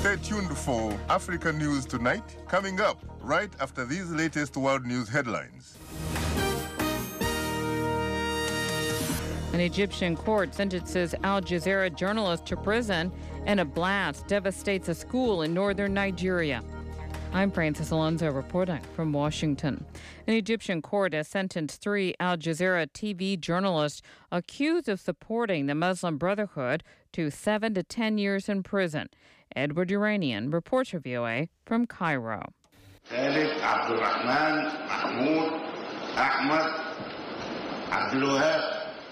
Stay tuned for Africa News Tonight, coming up right after these latest world news headlines. An Egyptian court sentences Al Jazeera journalist to prison, and a blast devastates a school in northern Nigeria. I'm Francis Alonso reporting from Washington. An Egyptian court has sentenced 3 Al Jazeera TV journalists accused of supporting the Muslim Brotherhood to 7 to 10 years in prison. Edward Uranian reports for VOA from Cairo. Khalid Abdulrahman Mahmoud Ahmad Abdulwahab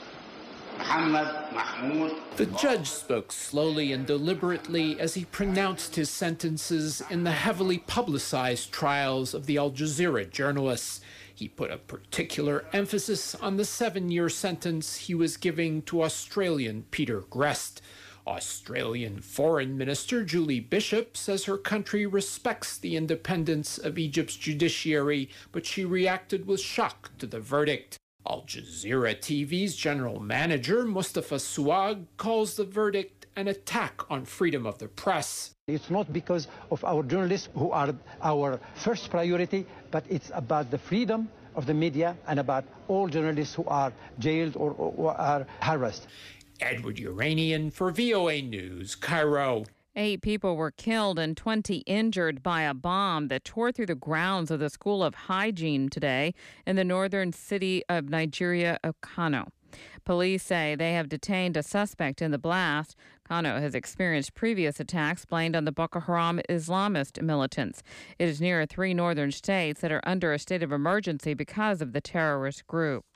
Muhammad Mahmoud. The judge spoke slowly and deliberately as he pronounced his sentences in the heavily publicized trials of the Al Jazeera journalists. He put a particular emphasis on the 7-year sentence he was giving to Australian Peter Grest. Australian Foreign Minister Julie Bishop says her country respects the independence of Egypt's judiciary, but she reacted with shock to the verdict. Al Jazeera TV's general manager, Mustafa Suag, calls the verdict an attack on freedom of the press. It's not because of our journalists who are our first priority, but it's about the freedom of the media and about all journalists who are jailed or are harassed. Edward Uranian for VOA News, Cairo. 8 people were killed and 20 injured by a bomb that tore through the grounds of the School of Hygiene today in the northern city of Nigeria of Kano. Police say they have detained a suspect in the blast. Kano has experienced previous attacks blamed on the Boko Haram Islamist militants. It is near 3 northern states that are under a state of emergency because of the terrorist group.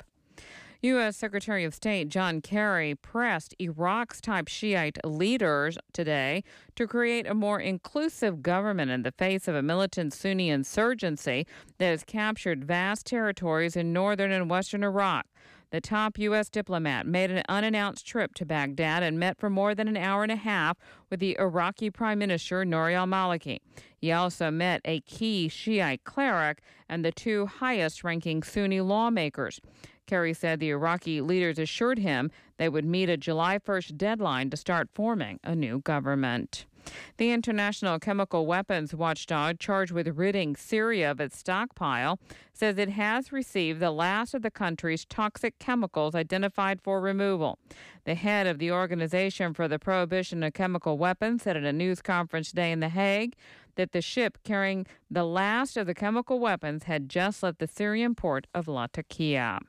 U.S. Secretary of State John Kerry pressed Iraq's top Shiite leaders today to create a more inclusive government in the face of a militant Sunni insurgency that has captured vast territories in northern and western Iraq. The top U.S. diplomat made an unannounced trip to Baghdad and met for more than an hour and a half with the Iraqi Prime Minister Nouri al-Maliki. He also met a key Shiite cleric and the 2 highest-ranking Sunni lawmakers. Kerry said the Iraqi leaders assured him they would meet a July 1st deadline to start forming a new government. The International Chemical Weapons Watchdog, charged with ridding Syria of its stockpile, says it has received the last of the country's toxic chemicals identified for removal. The head of the Organization for the Prohibition of Chemical Weapons said at a news conference today in The Hague that the ship carrying the last of the chemical weapons had just left the Syrian port of Latakia.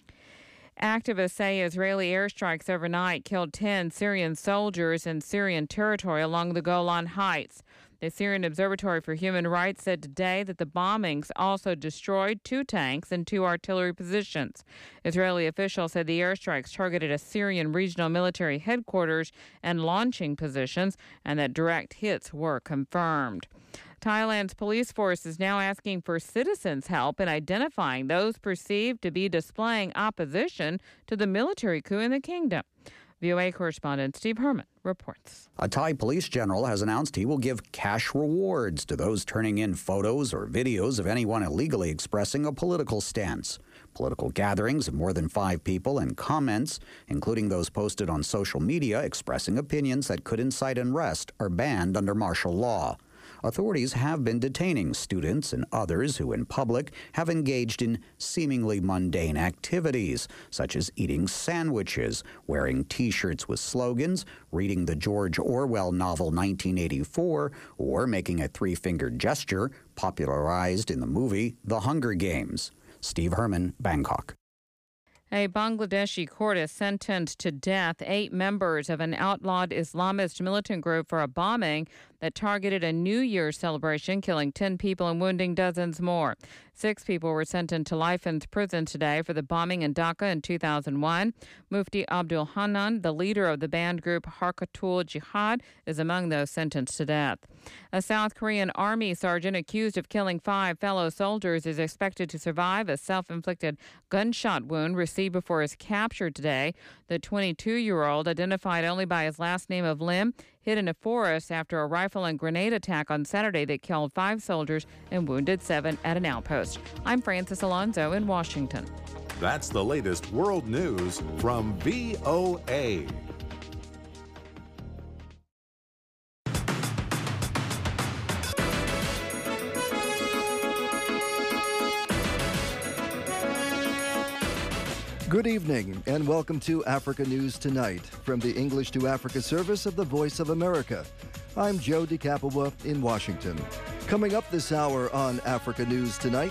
Activists say Israeli airstrikes overnight killed 10 Syrian soldiers in Syrian territory along the Golan Heights. The Syrian Observatory for Human Rights said today that the bombings also destroyed 2 tanks and 2 artillery positions. Israeli officials said the airstrikes targeted a Syrian regional military headquarters and launching positions, and that direct hits were confirmed. Thailand's police force is now asking for citizens' help in identifying those perceived to be displaying opposition to the military coup in the kingdom. VOA correspondent Steve Herman reports. A Thai police general has announced he will give cash rewards to those turning in photos or videos of anyone illegally expressing a political stance. Political gatherings of more than 5 people and comments, including those posted on social media expressing opinions that could incite unrest, are banned under martial law. Authorities have been detaining students and others who in public have engaged in seemingly mundane activities, such as eating sandwiches, wearing T-shirts with slogans, reading the George Orwell novel 1984, or making a 3-fingered gesture popularized in the movie The Hunger Games. Steve Herman, Bangkok. A Bangladeshi court has sentenced to death 8 members of an outlawed Islamist militant group for a bombing that targeted a New Year's celebration, killing 10 people and wounding dozens more. 6 people were sentenced to life in prison today for the bombing in Dhaka in 2001. Mufti Abdul Hanan, the leader of the banned group Harkatul Jihad, is among those sentenced to death. A South Korean army sergeant accused of killing 5 fellow soldiers is expected to survive a self-inflicted gunshot wound received before his capture today. The 22-year-old, identified only by his last name of Lim, hid in a forest after a rifle and grenade attack on Saturday that killed 5 soldiers and wounded 7 at an outpost. I'm Francis Alonso in Washington. That's the latest world news from VOA. Good evening and welcome to Africa News Tonight from the English to Africa service of the Voice of America. I'm Joe DeCapua in Washington. Coming up this hour on Africa News Tonight.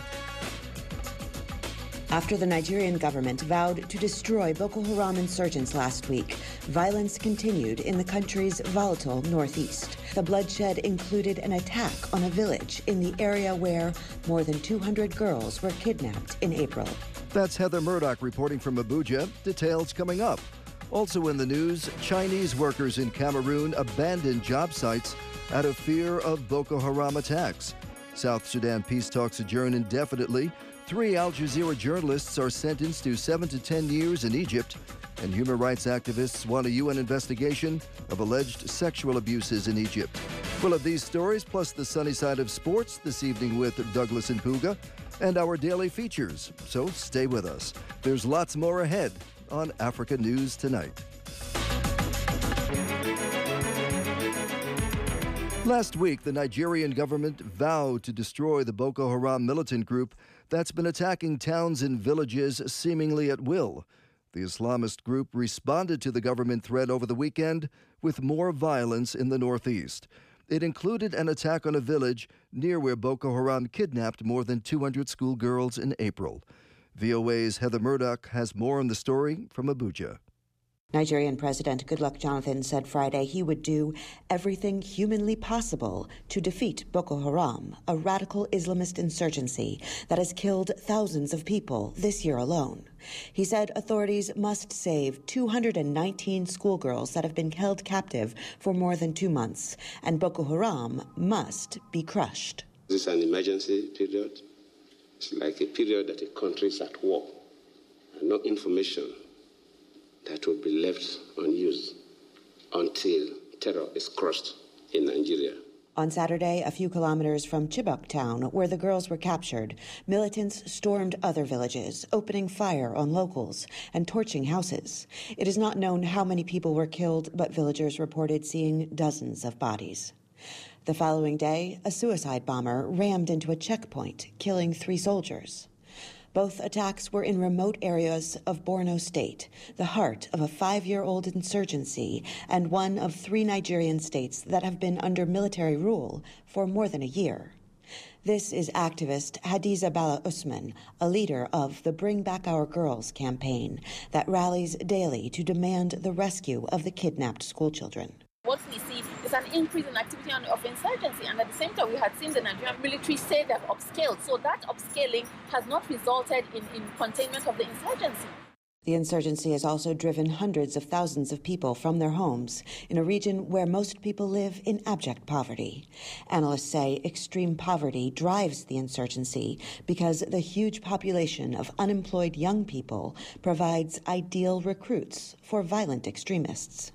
After the Nigerian government vowed to destroy Boko Haram insurgents last week, violence continued in the country's volatile northeast. The bloodshed included an attack on a village in the area where more than 200 girls were kidnapped in April. That's Heather Murdoch reporting from Abuja. Details coming up. Also in the news, Chinese workers in Cameroon abandoned job sites out of fear of Boko Haram attacks. South Sudan peace talks adjourn indefinitely. 3 Al Jazeera journalists are sentenced to 7 to 10 years in Egypt, and human rights activists want a UN investigation of alleged sexual abuses in Egypt. Full of these stories, plus the sunny side of sports this evening with Douglas and Puga, and our daily features. So stay with us. There's lots more ahead on Africa News Tonight. Last week, the Nigerian government vowed to destroy the Boko Haram militant group that's been attacking towns and villages seemingly at will. The Islamist group responded to the government threat over the weekend with more violence in the northeast. It included an attack on a village near where Boko Haram kidnapped more than 200 schoolgirls in April. VOA's Heather Murdoch has more on the story from Abuja. Nigerian President Goodluck Jonathan said Friday he would do everything humanly possible to defeat Boko Haram, a radical Islamist insurgency that has killed thousands of people this year alone. He said authorities must save 219 schoolgirls that have been held captive for more than 2 months, and Boko Haram must be crushed. This is an emergency period. It's like a period that a country is at war, and no information that will be left unused until terror is crushed in Nigeria. On Saturday, a few kilometers from Chibok town, where the girls were captured, militants stormed other villages, opening fire on locals and torching houses. It is not known how many people were killed, but villagers reported seeing dozens of bodies. The following day, a suicide bomber rammed into a checkpoint, killing 3 soldiers. Both attacks were in remote areas of Borno State, the heart of a 5-year-old insurgency and one of 3 Nigerian states that have been under military rule for more than a year. This is activist Hadiza Bala Usman, a leader of the Bring Back Our Girls campaign that rallies daily to demand the rescue of the kidnapped schoolchildren. What we see is an increase in activity of insurgency, and at the same time we had seen the Nigerian military say they've upscaled. So that upscaling has not resulted in containment of the insurgency. The insurgency has also driven hundreds of thousands of people from their homes in a region where most people live in abject poverty. Analysts say extreme poverty drives the insurgency because the huge population of unemployed young people provides ideal recruits for violent extremists.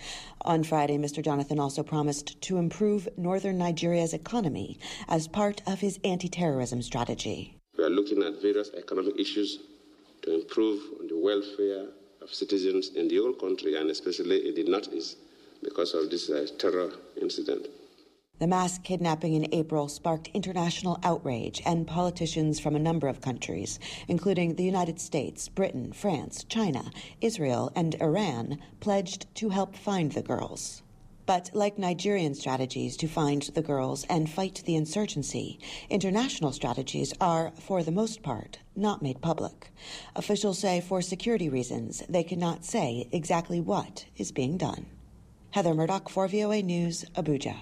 On Friday, Mr. Jonathan also promised to improve northern Nigeria's economy as part of his anti-terrorism strategy. We are looking at various economic issues to improve on the welfare of citizens in the whole country, and especially in the northeast, because of this terror incident. The mass kidnapping in April sparked international outrage, and politicians from a number of countries, including the United States, Britain, France, China, Israel, and Iran, pledged to help find the girls. But like Nigerian strategies to find the girls and fight the insurgency, international strategies are, for the most part, not made public. Officials say for security reasons, they cannot say exactly what is being done. Heather Murdoch for VOA News, Abuja.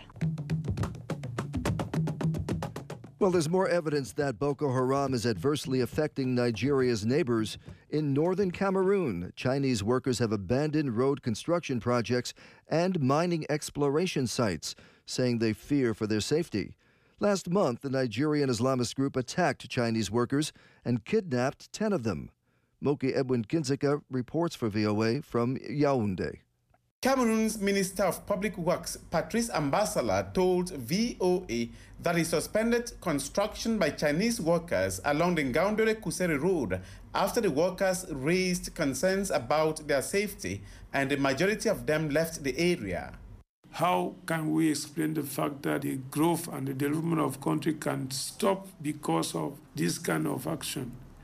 Well, there's more evidence that Boko Haram is adversely affecting Nigeria's neighbors. In northern Cameroon, Chinese workers have abandoned road construction projects and mining exploration sites, saying they fear for their safety. Last month, the Nigerian Islamist group attacked Chinese workers and kidnapped 10 of them. Moki Edwin Kinzika reports for VOA from Yaoundé. Cameroon's Minister of Public Works, Patrice Ambassador, told VOA that he suspended construction by Chinese workers along the Ngaoundéré-Kousséri road after the workers raised concerns about their safety and the majority of them left the area. How can we explain the fact that the growth and the development of country can stop because of this kind of action?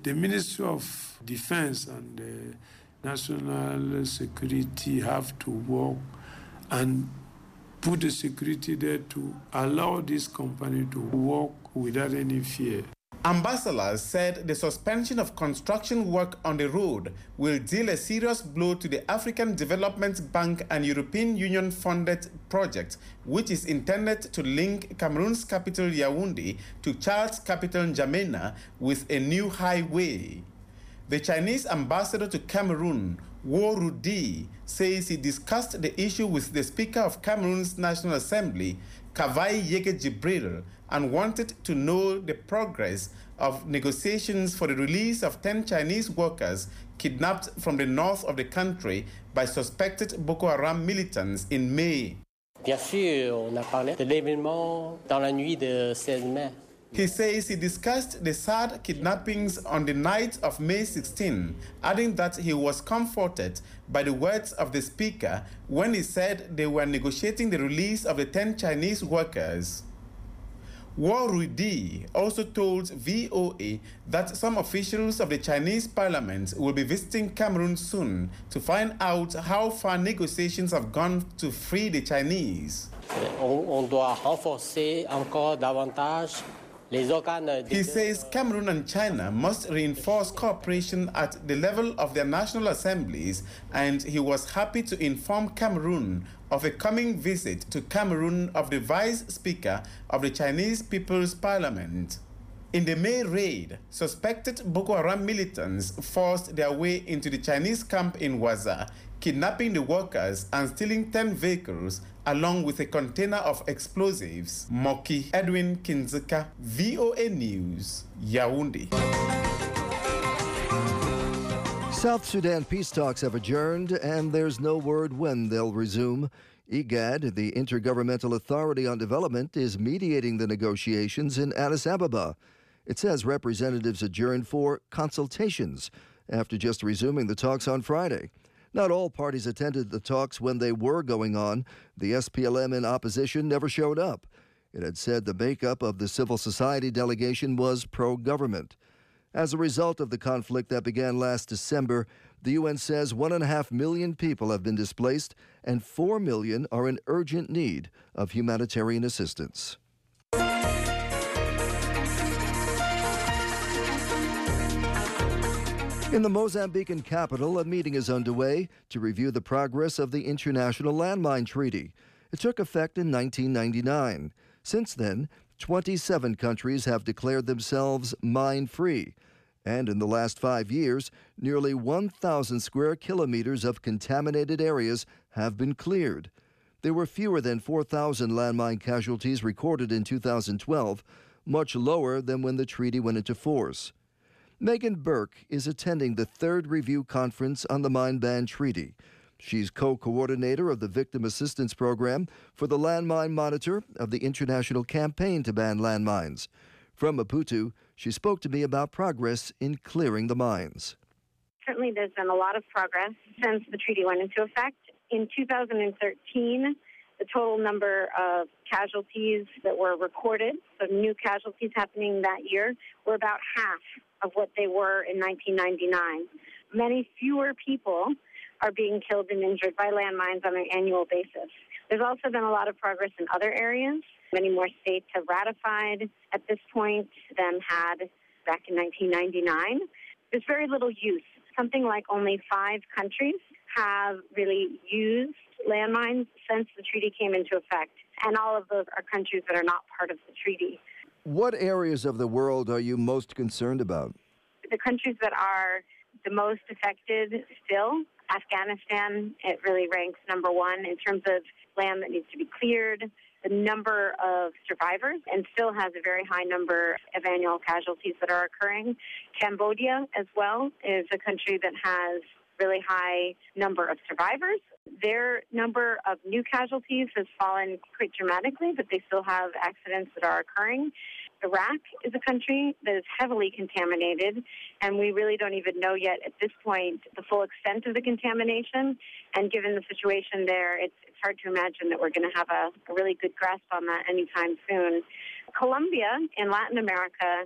The Ministry of Defense and National Security have to work and put the security there to allow this company to work without any fear. Ambassadors said the suspension of construction work on the road will deal a serious blow to the African Development Bank and European Union funded project, which is intended to link Cameroon's capital Yaoundé to Chad's capital N'Djamena with a new highway. The Chinese ambassador to Cameroon, Wo Rudi, says he discussed the issue with the Speaker of Cameroon's National Assembly, Kavai Yege Jibril, and wanted to know the progress of negotiations for the release of 10 Chinese workers kidnapped from the north of the country by suspected Boko Haram militants in May. Bien sûr, on a parlé de l'événement dans la nuit de 16 mai. He says he discussed the sad kidnappings on the night of May 16, adding that he was comforted by the words of the speaker when he said they were negotiating the release of the 10 Chinese workers. Wo Rudi also told VOA that some officials of the Chinese parliament will be visiting Cameroon soon to find out how far negotiations have gone to free the Chinese. On doit renforcer encore davantage. He says Cameroon and China must reinforce cooperation at the level of their national assemblies, and he was happy to inform Cameroon of a coming visit to Cameroon of the Vice Speaker of the Chinese People's Parliament. In the May raid, suspected Boko Haram militants forced their way into the Chinese camp in Waza, kidnapping the workers and stealing 10 vehicles along with a container of explosives. Moki Edwin Kinzika, VOA News, Yaoundé. South Sudan peace talks have adjourned, and there's no word when they'll resume. IGAD, the Intergovernmental Authority on Development, is mediating the negotiations in Addis Ababa. It says representatives adjourned for consultations after just resuming the talks on Friday. Not all parties attended the talks when they were going on. The SPLM in opposition never showed up. It had said the makeup of the civil society delegation was pro-government. As a result of the conflict that began last December, the UN says 1.5 million people have been displaced and 4 million are in urgent need of humanitarian assistance. In the Mozambican capital, a meeting is underway to review the progress of the International Landmine Treaty. It took effect in 1999. Since then, 27 countries have declared themselves mine-free. And in the last 5 years, nearly 1,000 square kilometers of contaminated areas have been cleared. There were fewer than 4,000 landmine casualties recorded in 2012, much lower than when the treaty went into force. Megan Burke is attending the third review conference on the Mine Ban Treaty. She's co-coordinator of the Victim Assistance Program for the Landmine Monitor of the International Campaign to Ban Landmines. From Maputo, she spoke to me about progress in clearing the mines. Certainly there's been a lot of progress since the treaty went into effect. In 2013, the total number of casualties that were recorded, so new casualties happening that year, were about half of what they were in 1999. Many fewer people are being killed and injured by landmines on an annual basis. There's also been a lot of progress in other areas. Many more states have ratified at this point than had back in 1999. There's very little use. Something like only 5 countries have really used landmines since the treaty came into effect, and all of those are countries that are not part of the treaty. What areas of the world are you most concerned about? The countries that are the most affected still, Afghanistan, it really ranks number 1 in terms of land that needs to be cleared, the number of survivors, and still has a very high number of annual casualties that are occurring. Cambodia as well is a country that has really high number of survivors. Their number of new casualties has fallen quite dramatically, but they still have accidents that are occurring. Iraq is a country that is heavily contaminated, and we really don't even know yet at this point the full extent of the contamination. And given the situation there, it's hard to imagine that we're going to have a really good grasp on that anytime soon. Colombia in Latin America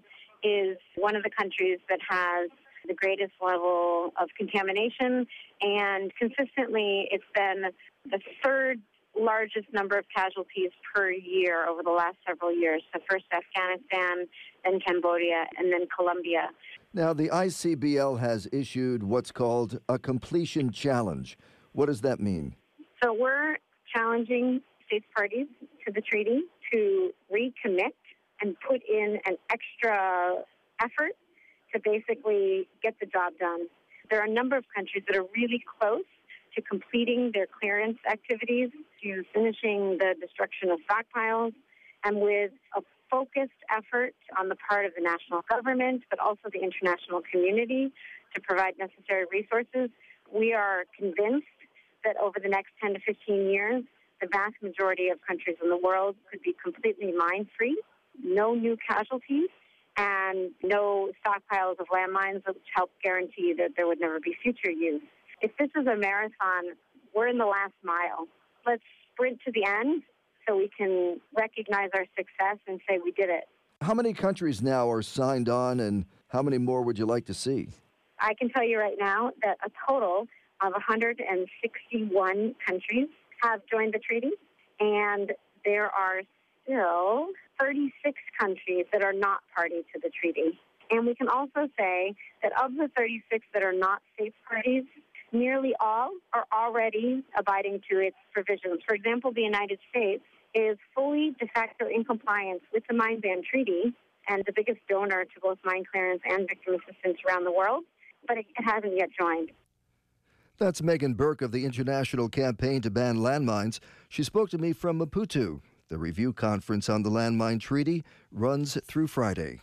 is one of the countries that has the greatest level of contamination, and consistently it's been the third largest number of casualties per year over the last several years. So first Afghanistan, then Cambodia, and then Colombia. Now, the ICBL has issued what's called a completion challenge. What does that mean? So we're challenging states parties to the treaty to recommit and put in an extra effort to basically get the job done. There are a number of countries that are really close to completing their clearance activities, to finishing the destruction of stockpiles, and with a focused effort on the part of the national government, but also the international community to provide necessary resources, we are convinced that over the next 10 to 15 years, the vast majority of countries in the world could be completely mine-free, no new casualties, and no stockpiles of landmines, which help guarantee that there would never be future use. If this is a marathon, we're in the last mile. Let's sprint to the end so we can recognize our success and say we did it. How many countries now are signed on, and how many more would you like to see? I can tell you right now that a total of 161 countries have joined the treaty, and there are still 36 countries that are not party to the treaty. And we can also say that of the 36 that are not states parties, nearly all are already abiding to its provisions. For example, the United States is fully de facto in compliance with the Mine Ban Treaty and the biggest donor to both mine clearance and victim assistance around the world, but it hasn't yet joined. That's Megan Burke of the International Campaign to Ban Landmines. She spoke to me from Maputo. The review conference on the Landmine Treaty runs through Friday.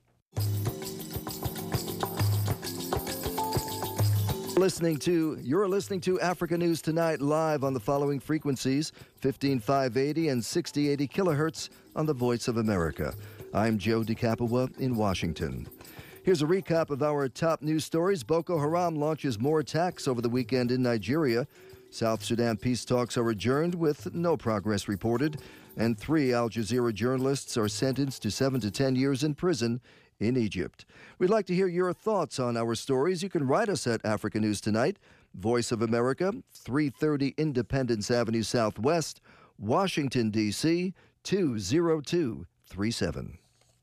You're listening to Africa News Tonight live on the following frequencies: 15580 and 6080 kilohertz on the Voice of America. I'm Joe DeCapua in Washington. Here's a recap of our top news stories. Boko Haram launches more attacks over the weekend in Nigeria. South Sudan peace talks are adjourned with no progress reported. And 3 Al Jazeera journalists are sentenced to 7 to 10 years in prison in Egypt. We'd like to hear your thoughts on our stories. You can write us at Africa News Tonight, Voice of America, 330 Independence Avenue Southwest, Washington, D.C., 20237.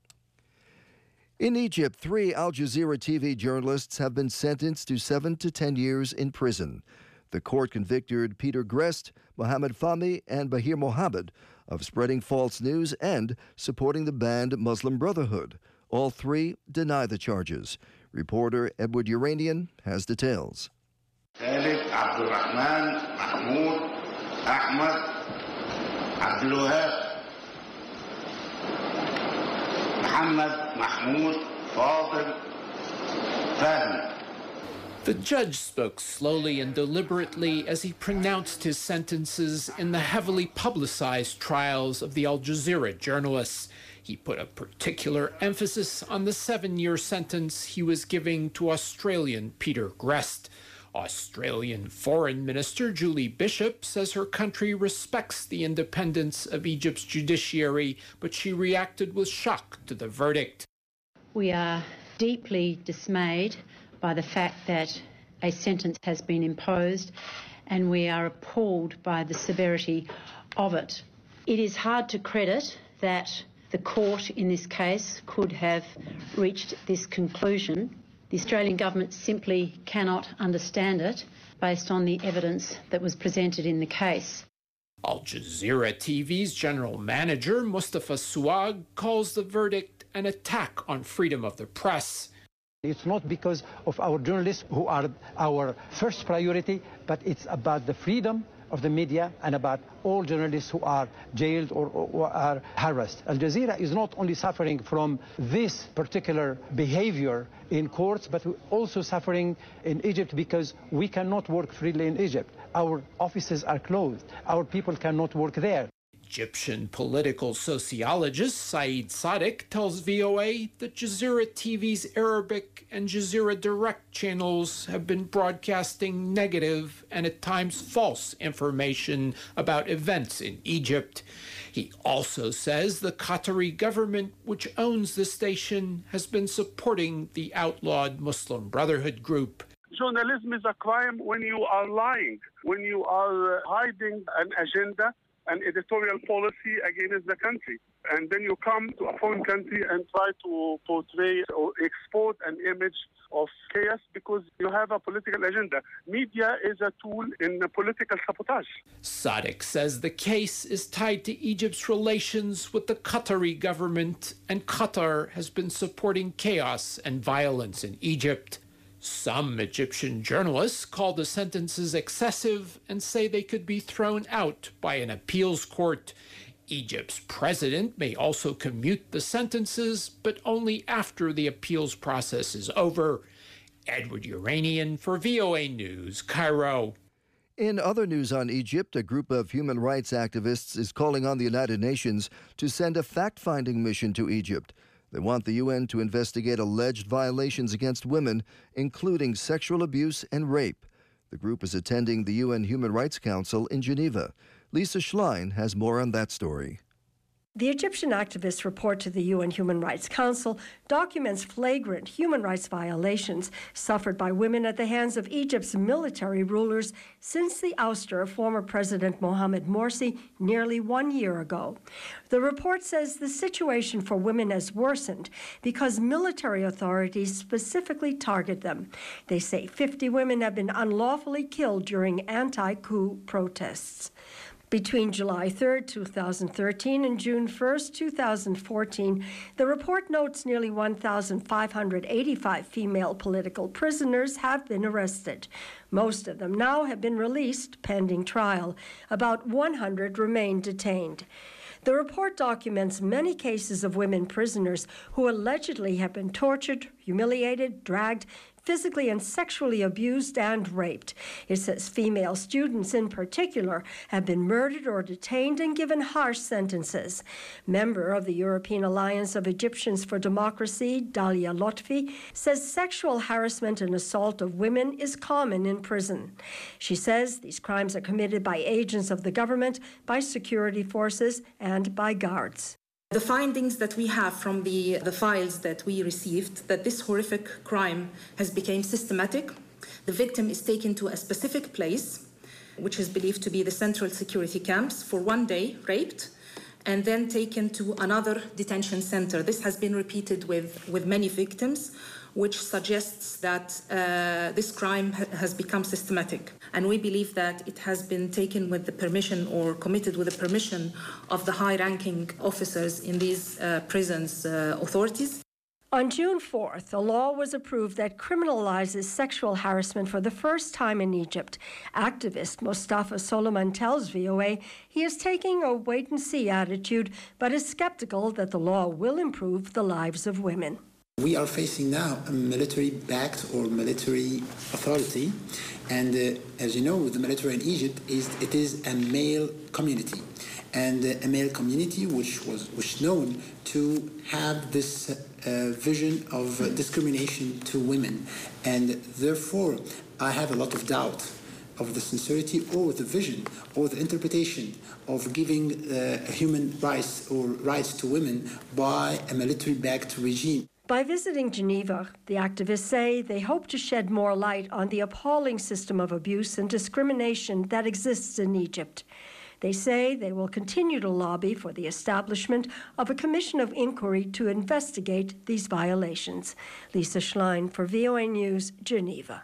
In Egypt, 3 Al Jazeera TV journalists have been sentenced to 7 to 10 years in prison. The court convicted Peter Grest, Mohammed Fahmy, and Bahir Mohammed of spreading false news and supporting the banned Muslim Brotherhood. All 3 deny the charges. Reporter Edward Uranian has details. Khalid Abdurrahman Mahmoud Ahmad Abdulwahab Muhammad Mahmoud Fadil Fahmy. The judge spoke slowly and deliberately as he pronounced his sentences in the heavily publicized trials of the Al Jazeera journalists. He put a particular emphasis on the 7-year sentence he was giving to Australian Peter Grest. Australian Foreign Minister Julie Bishop says her country respects the independence of Egypt's judiciary, but she reacted with shock to the verdict. We are deeply dismayed by the fact that a sentence has been imposed, and we are appalled by the severity of it. It is hard to credit that the court in this case could have reached this conclusion. The Australian government simply cannot understand it based on the evidence that was presented in the case. Al Jazeera TV's general manager, Mustafa Suag, calls the verdict an attack on freedom of the press. It's not because of our journalists who are our first priority, but it's about the freedom of the media and about all journalists who are jailed or are harassed. Al Jazeera is not only suffering from this particular behavior in courts, but we're also suffering in Egypt because we cannot work freely in Egypt. Our offices are closed. Our people cannot work there. Egyptian political sociologist Saeed Sadiq tells VOA that Jazeera TV's Arabic and Jazeera Direct channels have been broadcasting negative and at times false information about events in Egypt. He also says the Qatari government, which owns the station, has been supporting the outlawed Muslim Brotherhood group. Journalism is a crime when you are lying, when you are hiding an agenda, an editorial policy against the country. And then you come to a foreign country and try to portray or export an image of chaos because you have a political agenda. Media is a tool in political sabotage. Sadiq says the case is tied to Egypt's relations with the Qatari government, and Qatar has been supporting chaos and violence in Egypt. Some Egyptian journalists call the sentences excessive and say they could be thrown out by an appeals court. Egypt's president may also commute the sentences, but only after the appeals process is over. Edward Uranian for VOA News, Cairo. In other news on Egypt, a group of human rights activists is calling on the United Nations to send a fact-finding mission to Egypt. They want the UN to investigate alleged violations against women, including sexual abuse and rape. The group is attending the UN Human Rights Council in Geneva. Lisa Schlein has more on that story. The Egyptian activists' report to the UN Human Rights Council documents flagrant human rights violations suffered by women at the hands of Egypt's military rulers since the ouster of former President Mohamed Morsi nearly 1 year ago. The report says the situation for women has worsened because military authorities specifically target them. They say 50 women have been unlawfully killed during anti-coup protests. Between July 3, 2013 and June 1, 2014, the report notes nearly 1,585 female political prisoners have been arrested. Most of them now have been released pending trial. About 100 remain detained. The report documents many cases of women prisoners who allegedly have been tortured, humiliated, dragged, physically and sexually abused and raped. It says female students in particular have been murdered or detained and given harsh sentences. Member of the European Alliance of Egyptians for Democracy, Dalia Lotfi, says sexual harassment and assault of women is common in prison. She says these crimes are committed by agents of the government, by security forces, and by guards. The findings that we have from the files that we received, that this horrific crime has become systematic. The victim is taken to a specific place, which is believed to be the central security camps, for 1 day, raped, and then taken to another detention center. This has been repeated with many victims, which suggests that this crime has become systematic. And we believe that it has been taken with the permission or committed with the permission of the high-ranking officers in these prisons authorities. On June 4th, a law was approved that criminalizes sexual harassment for the first time in Egypt. Activist Mustafa Soliman tells VOA he is taking a wait-and-see attitude, but is skeptical that the law will improve the lives of women. We are facing now a military-backed or military authority, and as you know, the military in Egypt is a male community, and a male community which was known to have this vision of discrimination to women, and therefore I have a lot of doubt of the sincerity or the vision or the interpretation of giving human rights or rights to women by a military-backed regime. By visiting Geneva, the activists say they hope to shed more light on the appalling system of abuse and discrimination that exists in Egypt. They say they will continue to lobby for the establishment of a commission of inquiry to investigate these violations. Lisa Schlein for VOA News, Geneva.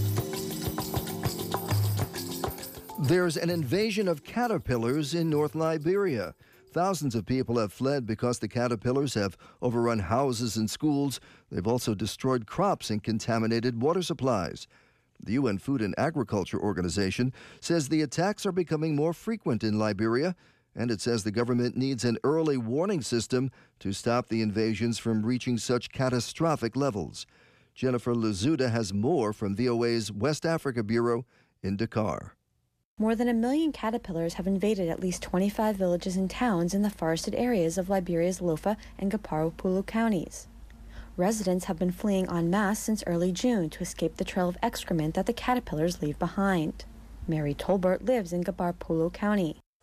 There's an invasion of caterpillars in North Liberia. Thousands of people have fled because the caterpillars have overrun houses and schools. They've also destroyed crops and contaminated water supplies. The UN Food and Agriculture Organization says the attacks are becoming more frequent in Liberia, and it says the government needs an early warning system to stop the invasions from reaching such catastrophic levels. Jennifer Luzuda has more from VOA's West Africa Bureau in Dakar. More than 1 million caterpillars have invaded at least 25 villages and towns in the forested areas of Liberia's Lofa and Gaparo-Pulu counties. Residents have been fleeing en masse since early June to escape the trail of excrement that the caterpillars leave behind. Mary Tolbert lives in Gaparo-Pulu County.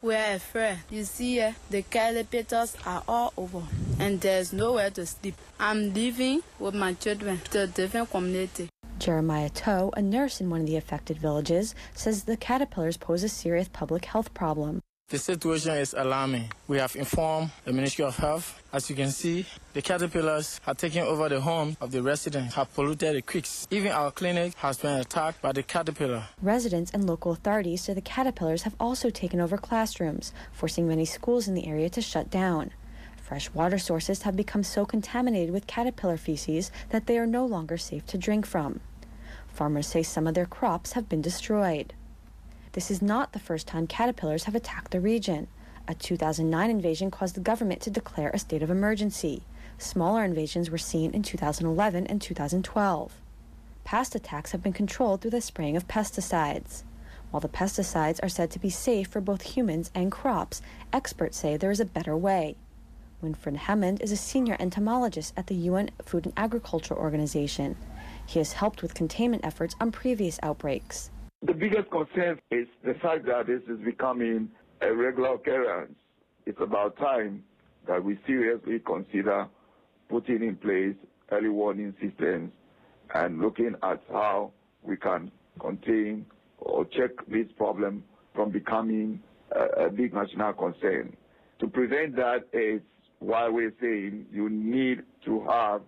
We're afraid. You see, the caterpillars are all over, and there's nowhere to sleep. I'm living with my children to a different community. Jeremiah Toe, a nurse in one of the affected villages, says the caterpillars pose a serious public health problem. The situation is alarming. We have informed the Ministry of Health. As you can see, the caterpillars have taken over the home of the residents, have polluted the creeks. Even our clinic has been attacked by the caterpillar. Residents and local authorities say the caterpillars have also taken over classrooms, forcing many schools in the area to shut down. Fresh water sources have become so contaminated with caterpillar feces that they are no longer safe to drink from. Farmers say some of their crops have been destroyed. This is not the first time caterpillars have attacked the region. A 2009 invasion caused the government to declare a state of emergency. Smaller invasions were seen in 2011 and 2012. Past attacks have been controlled through the spraying of pesticides. While the pesticides are said to be safe for both humans and crops, experts say there is a better way. Winfried Hammond is a senior entomologist at the UN Food and Agriculture Organization. He has helped with containment efforts on previous outbreaks. The biggest concern is the fact that this is becoming a regular occurrence. It's about time that we seriously consider putting in place early warning systems and looking at how we can contain or check this problem from becoming a big national concern. To prevent that is why we're saying you need to have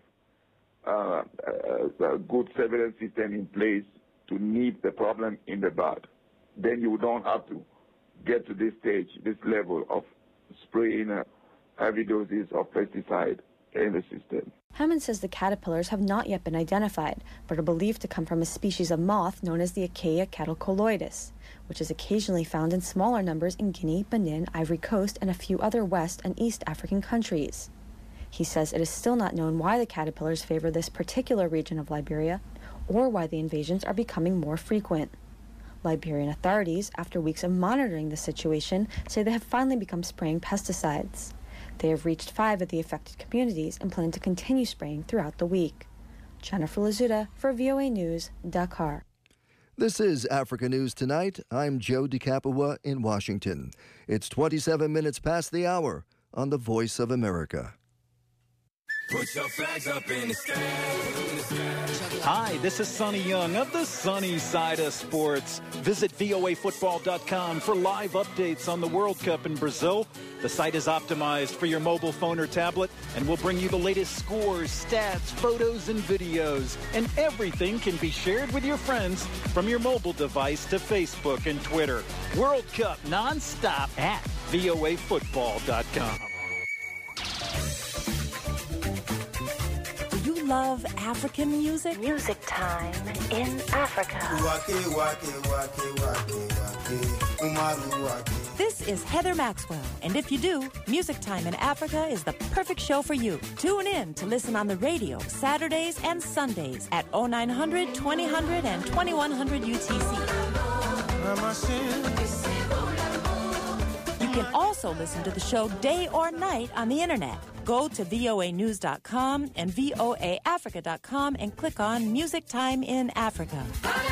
a good surveillance system in place to nip the problem in the bud. Then you don't have to get to this stage, this level of spraying heavy doses of pesticide in the system. Hammond says the caterpillars have not yet been identified, but are believed to come from a species of moth known as the Achaia catulcolloides, which is occasionally found in smaller numbers in Guinea, Benin, Ivory Coast, and a few other West and East African countries. He says it is still not known why the caterpillars favor this particular region of Liberia, or why the invasions are becoming more frequent. Liberian authorities, after weeks of monitoring the situation, say they have finally begun spraying pesticides. They have reached 5 of the affected communities and plan to continue spraying throughout the week. Jennifer Lazuda for VOA News, Dakar. This is Africa News Tonight. I'm Joe DeCapua in Washington. It's 27 minutes past the hour on the Voice of America. Put your flags up in the sky. Hi, this is Sonny Young of the sunny side of sports. Visit voafootball.com for live updates on the World Cup in Brazil. The site is optimized for your mobile phone or tablet and will bring you the latest scores, stats, photos, and videos. And everything can be shared with your friends from your mobile device to Facebook and Twitter. World Cup nonstop at voafootball.com. Love African music? Music Time in Africa. This is Heather Maxwell, and if you do, Music Time in Africa is the perfect show for you. Tune in to listen on the radio Saturdays and Sundays at 0900, 2000, and 2100 UTC. You can also listen to the show day or night on the internet. Go to voanews.com and voaafrica.com and click on Music Time in Africa.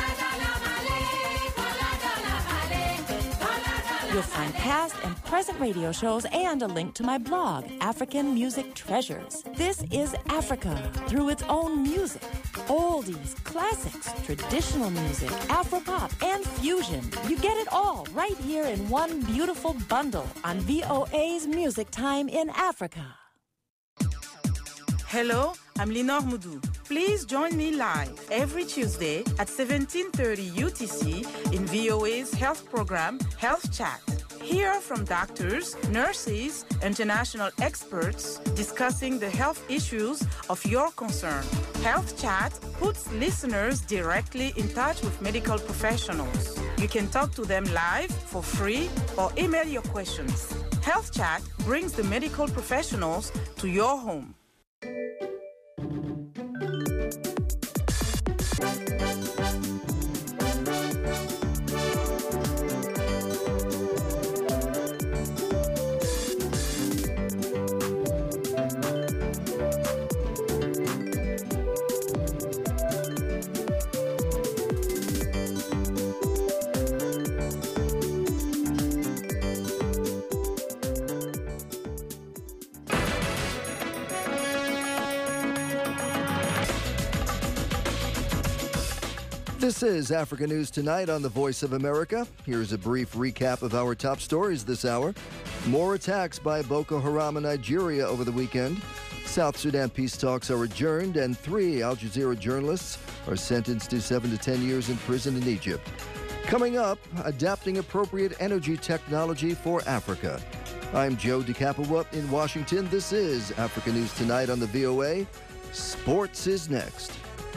You'll find past and present radio shows and a link to my blog, African Music Treasures. This is Africa through its own music. Oldies, classics, traditional music, Afropop, and fusion. You get it all right here in one beautiful bundle on VOA's Music Time in Africa. Hello, I'm Linor Moudou. Please join me live every Tuesday at 17:30 UTC in VOA's health program, Health Chat. Hear from doctors, nurses, international experts discussing the health issues of your concern. Health Chat puts listeners directly in touch with medical professionals. You can talk to them live for free or email your questions. Health Chat brings the medical professionals to your home. This is Africa News Tonight on the Voice of America. Here's a brief recap of our top stories this hour. More attacks by Boko Haram in Nigeria over the weekend. South Sudan peace talks are adjourned, and 3 Al Jazeera journalists are sentenced to 7 to 10 years in prison in Egypt. Coming up, adapting appropriate energy technology for Africa. I'm Joe DeCapua in Washington. This is Africa News Tonight on the VOA. Sports is next.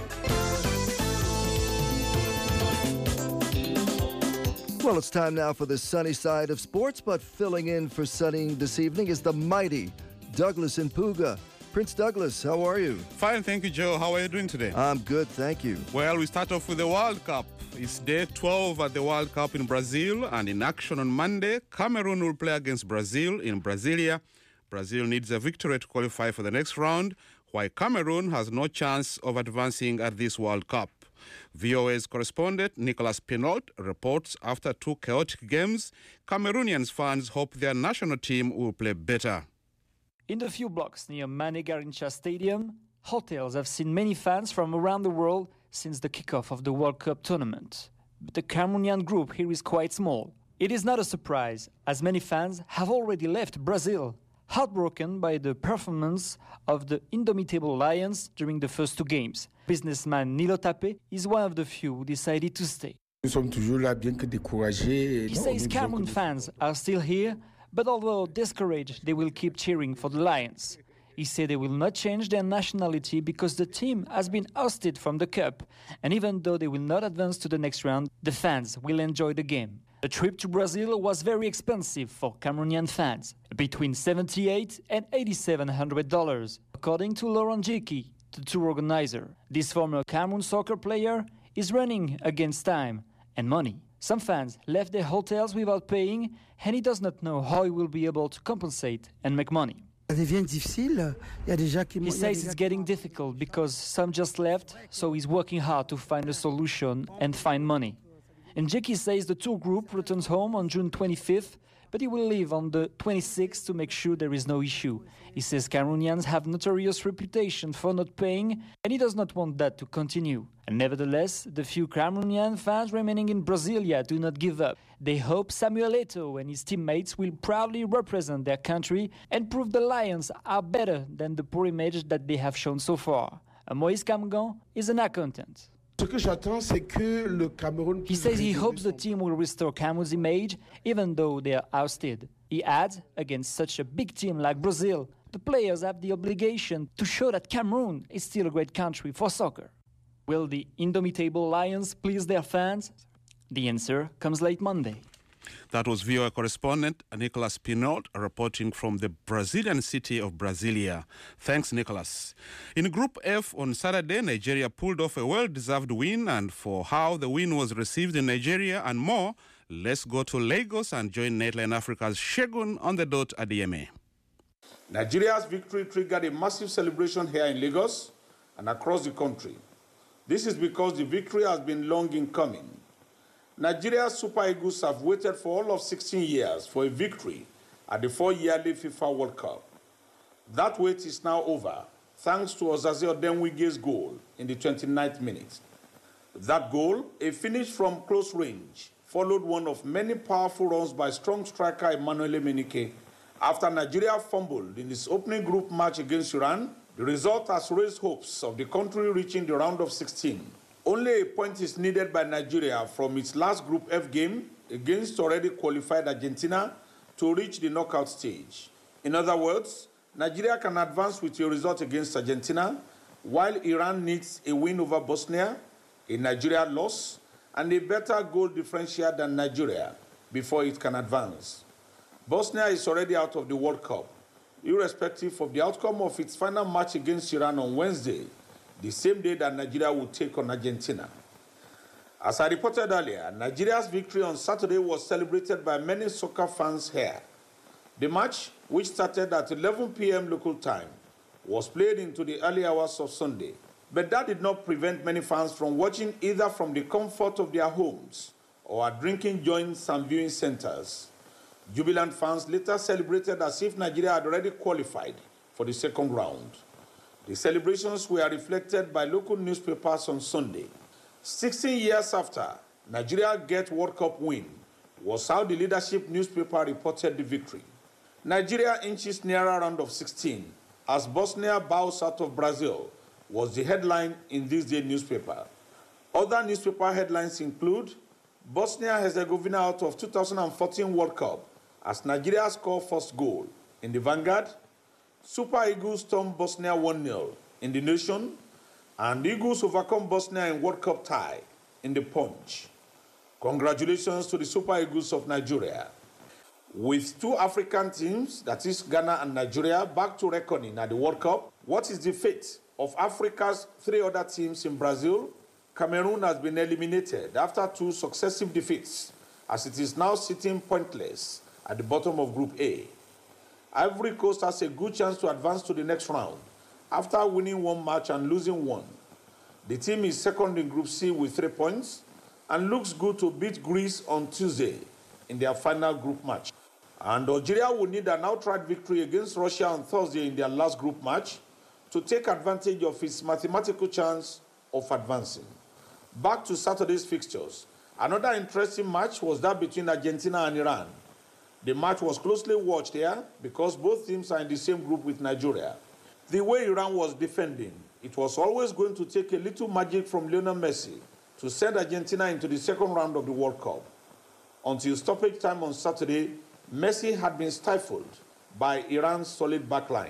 Well, it's time now for the sunny side of sports, but filling in for Sunny this evening is the mighty Douglas Mpuga. Prince Douglas, how are you? Fine, thank you, Joe. How are you doing today? I'm good, thank you. Well, we start off with the World Cup. It's day 12 at the World Cup in Brazil, and in action on Monday, Cameroon will play against Brazil in Brasilia. Brazil needs a victory to qualify for the next round, while Cameroon has no chance of advancing at this World Cup. VOA's correspondent Nicholas Pinault reports after 2 chaotic games, Cameroonian fans hope their national team will play better. In the few blocks near Mané Garrincha Stadium, hotels have seen many fans from around the world since the kickoff of the World Cup tournament. But the Cameroonian group here is quite small. It is not a surprise, as many fans have already left Brazil, heartbroken by the performance of the indomitable Lions during the first 2 games. Businessman Nilo Tapé is one of the few who decided to stay. He says Cameroon fans are still here, but although discouraged, they will keep cheering for the Lions. He said they will not change their nationality because the team has been ousted from the Cup, and even though they will not advance to the next round, the fans will enjoy the game. The trip to Brazil was very expensive for Cameroonian fans, between $78 and $8,700, according to Laurent Djeki, the tour organizer. This former Cameroon soccer player is running against time and money. Some fans left their hotels without paying, and he does not know how he will be able to compensate and make money. He says it's getting difficult because some just left, so he's working hard to find a solution and find money. And Djeki says the tour group returns home on June 25th, but he will leave on the 26th to make sure there is no issue. He says Cameroonians have notorious reputation for not paying, and he does not want that to continue. And nevertheless, the few Cameroonian fans remaining in Brasilia do not give up. They hope Samuel Eto'o and his teammates will proudly represent their country and prove the Lions are better than the poor image that they have shown so far. Moïse Kamgan is an accountant. He says he hopes the team will restore Cameroon's image, even though they are ousted. He adds, against such a big team like Brazil, the players have the obligation to show that Cameroon is still a great country for soccer. Will the indomitable Lions please their fans? The answer comes late Monday. That was VOA correspondent Nicholas Pinault reporting from the Brazilian city of Brasilia. Thanks, Nicholas. In Group F on Saturday, Nigeria pulled off a well-deserved win, and for how the win was received in Nigeria and more, let's go to Lagos and join Nightline Africa's Shegun on the dot at the MA. Nigeria's victory triggered a massive celebration here in Lagos and across the country. This is because the victory has been long in coming. Nigeria's Super Eagles have waited for all of 16 years for a victory at the 4-yearly FIFA World Cup. That wait is now over, thanks to Osaze Odenwige's goal in the 29th minute. That goal, a finish from close range, followed one of many powerful runs by strong striker Emmanuel Emenike. After Nigeria fumbled in its opening group match against Iran, the result has raised hopes of the country reaching the round of 16. Only a point is needed by Nigeria from its last Group F game against already qualified Argentina to reach the knockout stage. In other words, Nigeria can advance with a result against Argentina, while Iran needs a win over Bosnia, a Nigeria loss, and a better goal differential than Nigeria before it can advance. Bosnia is already out of the World Cup, irrespective of the outcome of its final match against Iran on Wednesday, the same day that Nigeria will take on Argentina. As I reported earlier, Nigeria's victory on Saturday was celebrated by many soccer fans here. The match, which started at 11 p.m. local time, was played into the early hours of Sunday. But that did not prevent many fans from watching either from the comfort of their homes or at drinking joints and viewing centers. Jubilant fans later celebrated as if Nigeria had already qualified for the second round. The celebrations were reflected by local newspapers on Sunday. 16 years after Nigeria get World Cup win was how the leadership newspaper reported the victory. Nigeria inches nearer round of 16 as Bosnia bows out of Brazil was the headline in this day's newspaper. Other newspaper headlines include Bosnia-Herzegovina out of 2014 World Cup as Nigeria scored first goal in the Vanguard, Super Eagles storm Bosnia 1-0 in the Nation, and Eagles overcome Bosnia in World Cup tie in the Punch. Congratulations to the Super Eagles of Nigeria. With two African teams, that is Ghana and Nigeria, back to reckoning at the World Cup, what is the fate of Africa's three other teams in Brazil? Cameroon has been eliminated after two successive defeats, as it is now sitting pointless at the bottom of Group A. Ivory Coast has a good chance to advance to the next round after winning one match and losing one. The team is second in Group C with 3 points and looks good to beat Greece on Tuesday in their final group match. And Algeria will need an outright victory against Russia on Thursday in their last group match to take advantage of its mathematical chance of advancing. Back to Saturday's fixtures. Another interesting match was that between Argentina and Iran. The match was closely watched here because both teams are in the same group with Nigeria. The way Iran was defending, it was always going to take a little magic from Lionel Messi to send Argentina into the second round of the World Cup. Until stoppage time on Saturday, Messi had been stifled by Iran's solid backline.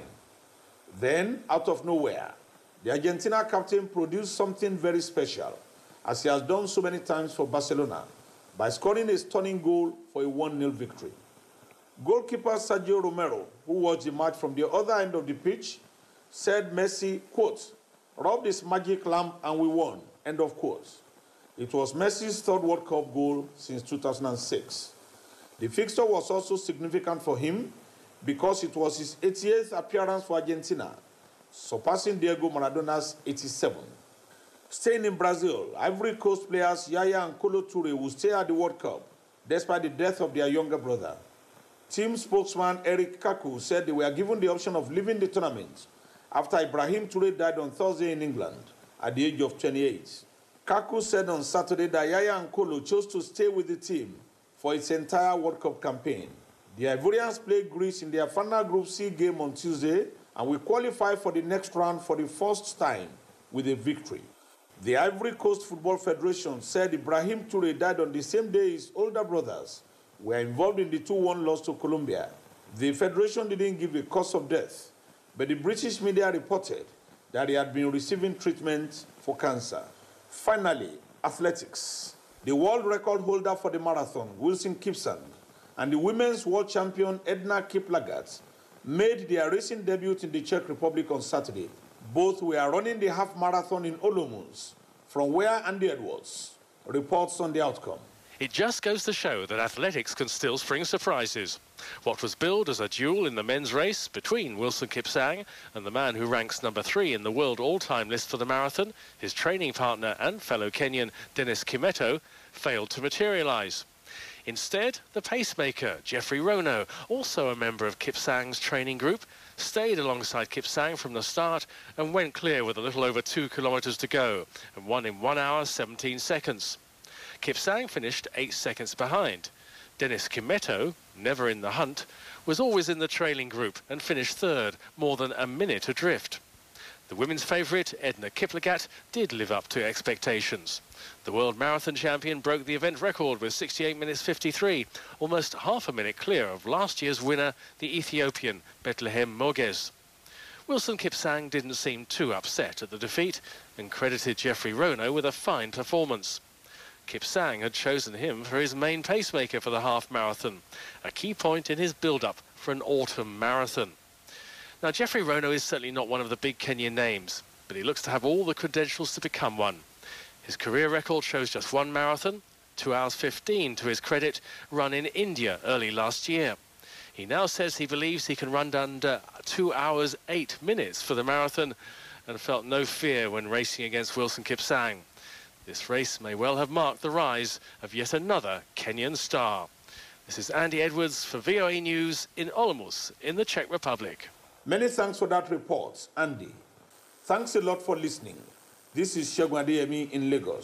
Then, out of nowhere, the Argentina captain produced something very special, as he has done so many times for Barcelona, by scoring a stunning goal for a 1-0 victory. Goalkeeper Sergio Romero, who watched the match from the other end of the pitch, said Messi, quote, "rubbed his magic lamp and we won," end of quote. It was Messi's third World Cup goal since 2006. The fixture was also significant for him because it was his 88th appearance for Argentina, surpassing Diego Maradona's 87. Staying in Brazil, Ivory Coast players Yaya and Kolo Toure will stay at the World Cup despite the death of their younger brother. Team spokesman Eric Kaku said they were given the option of leaving the tournament after Ibrahim Toure died on Thursday in England at the age of 28. Kaku said on Saturday that Yaya and Kolo chose to stay with the team for its entire World Cup campaign. The Ivorians played Greece in their final Group C game on Tuesday and will qualify for the next round for the first time with a victory. The Ivory Coast Football Federation said Ibrahim Toure died on the same day his older brothers were involved in the 2-1 loss to Colombia. The federation didn't give a cause of death, but the British media reported that he had been receiving treatment for cancer. Finally, athletics. The world record holder for the marathon, Wilson Kipsang, and the women's world champion, Edna Kiplagat, made their racing debut in the Czech Republic on Saturday. Both were running the half marathon in Olomouc, from where Andy Edwards reports on the outcome. It just goes to show that athletics can still spring surprises. What was billed as a duel in the men's race between Wilson Kipsang and the man who ranks number 3 in the world all-time list for the marathon, his training partner and fellow Kenyan Dennis Kimeto, failed to materialise. Instead, the pacemaker, Jeffrey Rono, also a member of Kipsang's training group, stayed alongside Kipsang from the start and went clear with a little over 2 kilometres to go and won in 1 hour 17 seconds. Kipsang finished 8 seconds behind. Dennis Kimeto, never in the hunt, was always in the trailing group and finished third, more than a minute adrift. The women's favourite, Edna Kiplagat, did live up to expectations. The world marathon champion broke the event record with 68 minutes 53, almost half a minute clear of last year's winner, the Ethiopian Bethlehem Moges. Wilson Kipsang didn't seem too upset at the defeat and credited Jeffrey Rono with a fine performance. Kipsang had chosen him for his main pacemaker for the half marathon, a key point in his build-up for an autumn marathon. Now, Jeffrey Rono is certainly not one of the big Kenyan names, but he looks to have all the credentials to become one. His career record shows just one marathon, 2 hours 15 to his credit, run in India early last year. He now says he believes he can run under 2 hours 8 minutes for the marathon and felt no fear when racing against Wilson Kipsang. This race may well have marked the rise of yet another Kenyan star. This is Andy Edwards for VOA News in Olomouc in the Czech Republic. Many thanks for that report, Andy. Thanks a lot for listening. This is Segun Adeyemi in Lagos.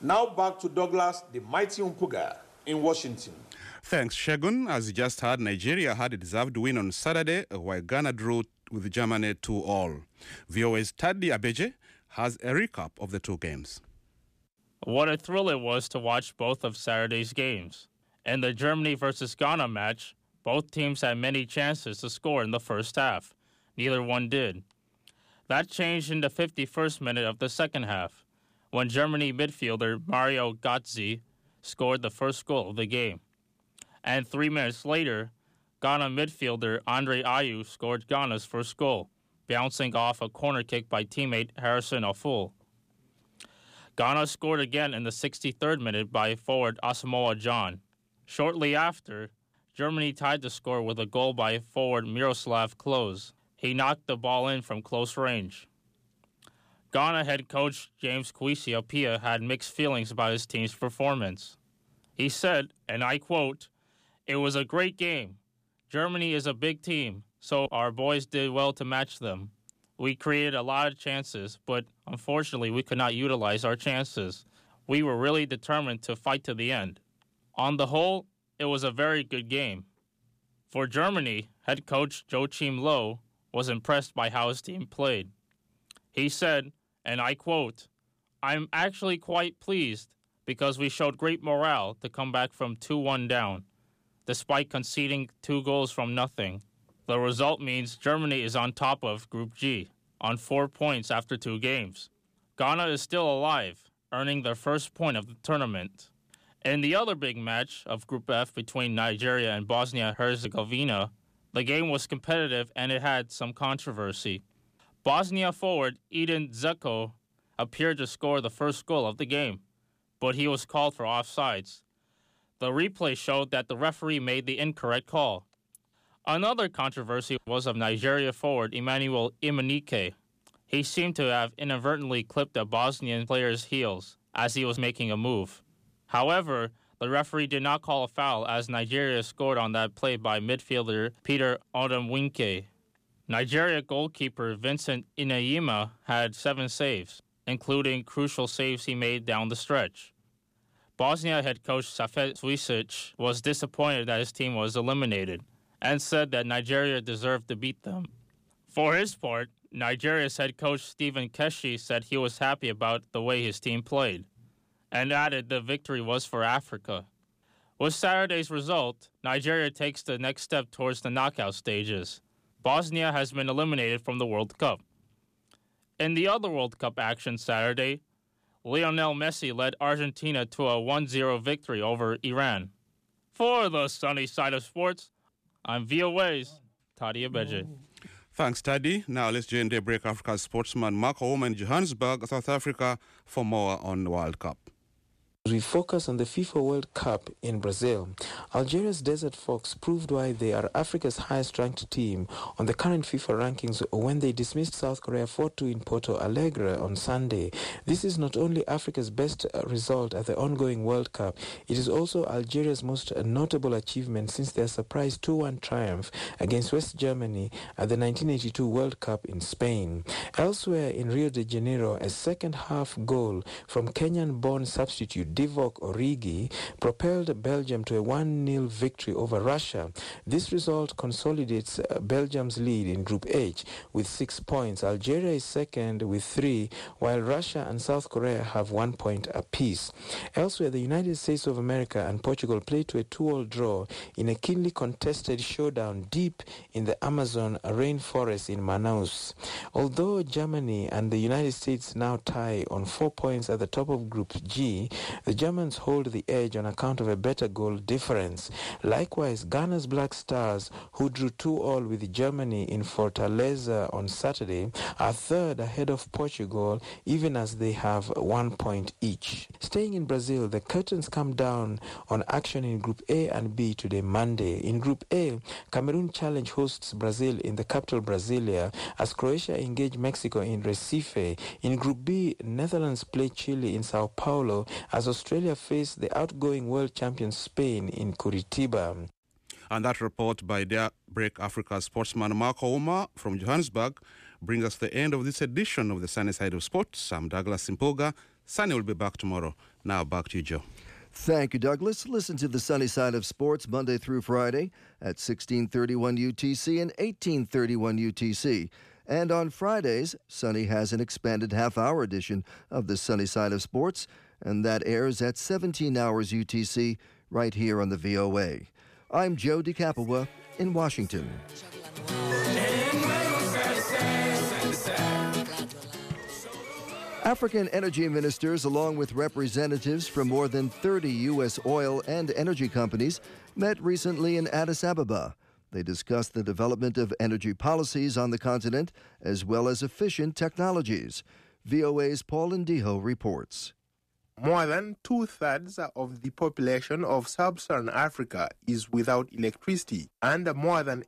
Now back to Douglas, the mighty Umpuga, in Washington. Thanks, Shegun. As you just heard, Nigeria had a deserved win on Saturday, while Ghana drew with Germany 2-2. VOA's Tadi Abeje has a recap of the two games. What a thrill it was to watch both of Saturday's games. In the Germany versus Ghana match, both teams had many chances to score in the first half. Neither one did. That changed in the 51st minute of the second half, when Germany midfielder Mario Götze scored the first goal of the game. And 3 minutes later, Ghana midfielder Andre Ayew scored Ghana's first goal, bouncing off a corner kick by teammate Harrison Afful. Ghana scored again in the 63rd minute by forward Asamoah Gyan. Shortly after, Germany tied the score with a goal by forward Miroslav Klose. He knocked the ball in from close range. Ghana head coach James Kwesi Appiah had mixed feelings about his team's performance. He said, and I quote, "It was a great game. Germany is a big team, so our boys did well to match them. We created a lot of chances, but unfortunately we could not utilize our chances. We were really determined to fight to the end. On the whole, it was a very good game." For Germany, head coach Joachim Low was impressed by how his team played. He said, and I quote, "I'm actually quite pleased because we showed great morale to come back from 2-1 down, despite conceding 2 goals from nothing. The result means Germany is on top of Group G, on 4 points after 2 games. Ghana is still alive, earning their first point of the tournament." In the other big match of Group F between Nigeria and Bosnia-Herzegovina, the game was competitive and it had some controversy. Bosnia forward Edin Dzeko appeared to score the first goal of the game, but he was called for offsides. The replay showed that the referee made the incorrect call. Another controversy was of Nigeria forward Emmanuel Imanike. He seemed to have inadvertently clipped a Bosnian player's heels as he was making a move. However, the referee did not call a foul as Nigeria scored on that play by midfielder Peter Odemwingie. Nigeria goalkeeper Vincent Inayima had 7 saves, including crucial saves he made down the stretch. Bosnia head coach Safet Suisic was disappointed that his team was eliminated and said that Nigeria deserved to beat them. For his part, Nigeria's head coach Stephen Keshi said he was happy about the way his team played and added the victory was for Africa. With Saturday's result, Nigeria takes the next step towards the knockout stages. Bosnia has been eliminated from the World Cup. In the other World Cup action Saturday, Lionel Messi led Argentina to a 1-0 victory over Iran. For the sunny side of sports, I'm VOA's Tadi Abeje. Thanks, Tadi. Now let's join Daybreak Africa sportsman Mark Ouma in Johannesburg, South Africa, for more on the World Cup. We focus on the FIFA World Cup in Brazil. Algeria's Desert Fox proved why they are Africa's highest-ranked team on the current FIFA rankings when they dismissed South Korea 4-2 in Porto Alegre on Sunday. This is not only Africa's best result at the ongoing World Cup, it is also Algeria's most notable achievement since their surprise 2-1 triumph against West Germany at the 1982 World Cup in Spain. Elsewhere in Rio de Janeiro, a second-half goal from Kenyan-born substitute Divock Origi propelled Belgium to a 1-0 victory over Russia. This result consolidates Belgium's lead in Group H with 6 points. Algeria is second with 3, while Russia and South Korea have 1 point apiece. Elsewhere, the United States of America and Portugal played to a 2-2 draw in a keenly contested showdown deep in the Amazon rainforest in Manaus. Although Germany and the United States now tie on 4 points at the top of Group G, the Germans hold the edge on account of a better goal difference. Likewise, Ghana's Black Stars, who drew 2-2 with Germany in Fortaleza on Saturday, are third ahead of Portugal, even as they have 1 point each. Staying in Brazil, the curtains come down on action in Group A and B today, Monday. In Group A, Cameroon challenge hosts Brazil in the capital Brasilia as Croatia engage Mexico in Recife. In Group B, Netherlands play Chile in Sao Paulo as Australia face the outgoing world champion Spain in Curitiba. And that report by Daybreak Africa sportsman Mark Ouma from Johannesburg brings us to the end of this edition of the Sunny Side of Sports. I'm Douglas Simpoga. Sunny will be back tomorrow. Now back to you, Joe. Thank you, Douglas. Listen to the Sunny Side of Sports Monday through Friday at 1631 UTC and 1831 UTC. And on Fridays, Sunny has an expanded half-hour edition of the Sunny Side of Sports, and that airs at 17 hours UTC right here on the VOA. I'm Joe DeCapua in Washington. African energy ministers, along with representatives from more than 30 U.S. oil and energy companies, met recently in Addis Ababa. They discussed the development of energy policies on the continent, as well as efficient technologies. VOA's Paul Ndiho reports. More than two-thirds of the population of sub-Saharan Africa is without electricity, and more than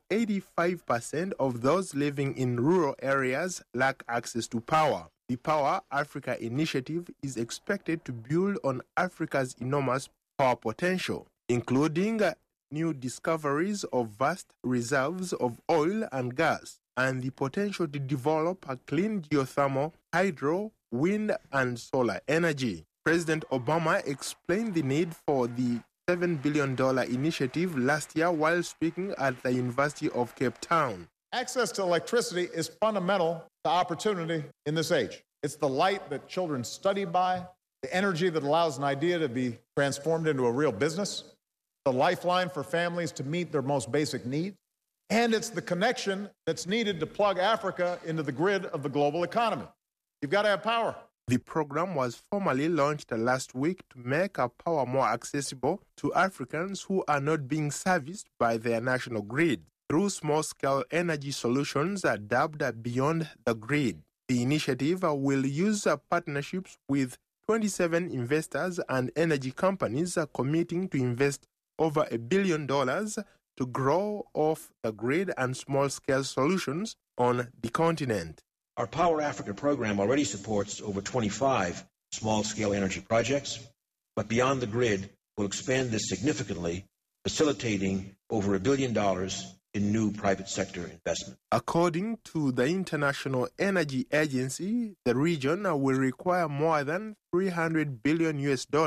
85% of those living in rural areas lack access to power. The Power Africa initiative is expected to build on Africa's enormous power potential, including new discoveries of vast reserves of oil and gas, and the potential to develop a clean geothermal, hydro, wind, and solar energy. President Obama explained the need for the $7 billion initiative last year while speaking at the University of Cape Town. Access to electricity is fundamental to opportunity in this age. It's the light that children study by, the energy that allows an idea to be transformed into a real business, the lifeline for families to meet their most basic needs, and it's the connection that's needed to plug Africa into the grid of the global economy. You've got to have power. The program was formally launched last week to make our power more accessible to Africans who are not being serviced by their national grid through small-scale energy solutions dubbed Beyond the Grid. The initiative will use partnerships with 27 investors and energy companies committing to invest over $1 billion to grow off the grid and small-scale solutions on the continent. Our Power Africa program already supports over 25 small-scale energy projects, but Beyond the Grid will expand this significantly, facilitating over $1 billion in new private sector investment. According to the International Energy Agency, the region will require more than $300 billion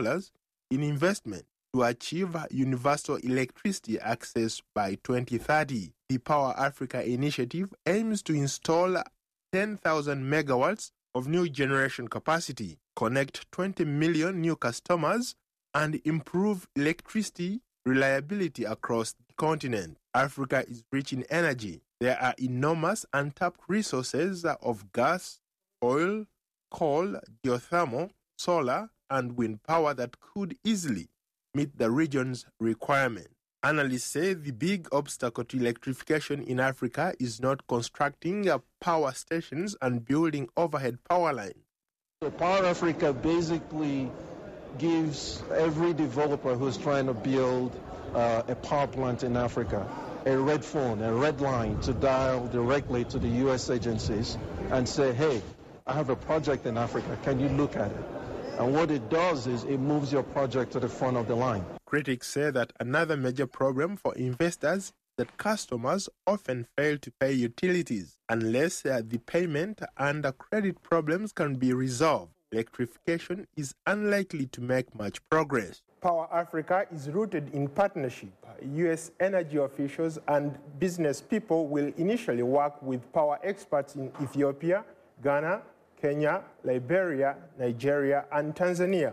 in investment to achieve universal electricity access by 2030. The Power Africa initiative aims to install 10,000 megawatts of new generation capacity, connect 20 million new customers, and improve electricity reliability across the continent. Africa is rich in energy. There are enormous untapped resources of gas, oil, coal, geothermal, solar, and wind power that could easily meet the region's requirements. Analysts say the big obstacle to electrification in Africa is not constructing power stations and building overhead power lines. So Power Africa basically gives every developer who's trying to build a power plant in Africa a red phone, a red line to dial directly to the U.S. agencies and say, hey, I have a project in Africa, can you look at it? And what it does is it moves your project to the front of the line. Critics say that another major problem for investors is that customers often fail to pay utilities unless the payment and credit problems can be resolved. Electrification is unlikely to make much progress. Power Africa is rooted in partnership. U.S. energy officials and business people will initially work with power experts in Ethiopia, Ghana, Kenya, Liberia, Nigeria, and Tanzania.